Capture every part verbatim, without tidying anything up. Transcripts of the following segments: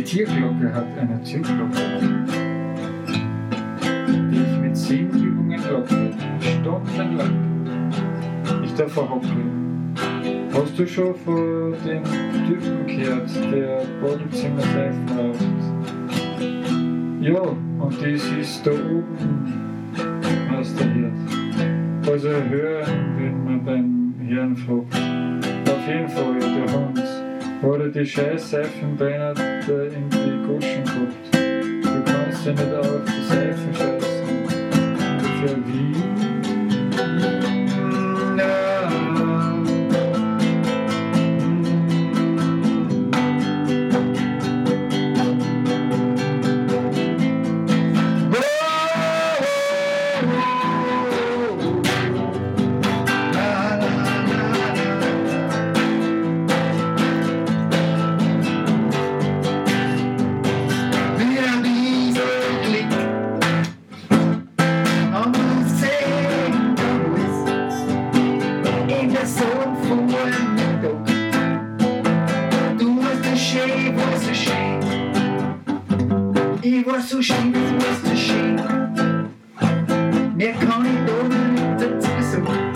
Tierglocke hat eine Türglocke, die ich mit Sinnübungen locke, stundenlang. Ich davor hocke. Hast du schon von dem Typen gehört, der Badezimmerseifen raucht? Ja, und das ist da oben, was der hört. Also hören, wenn man beim Herrn fragt. Auf jeden Fall, der Hund. Hat er die scheiß Seifenbeine in die Goschen gehabt. Du kannst ja nicht auf die Seifen scheißen. Ungefähr wie? So schön, was zu schön. Mehr kann ich da nicht dazu sagen.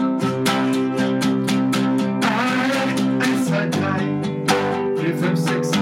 Six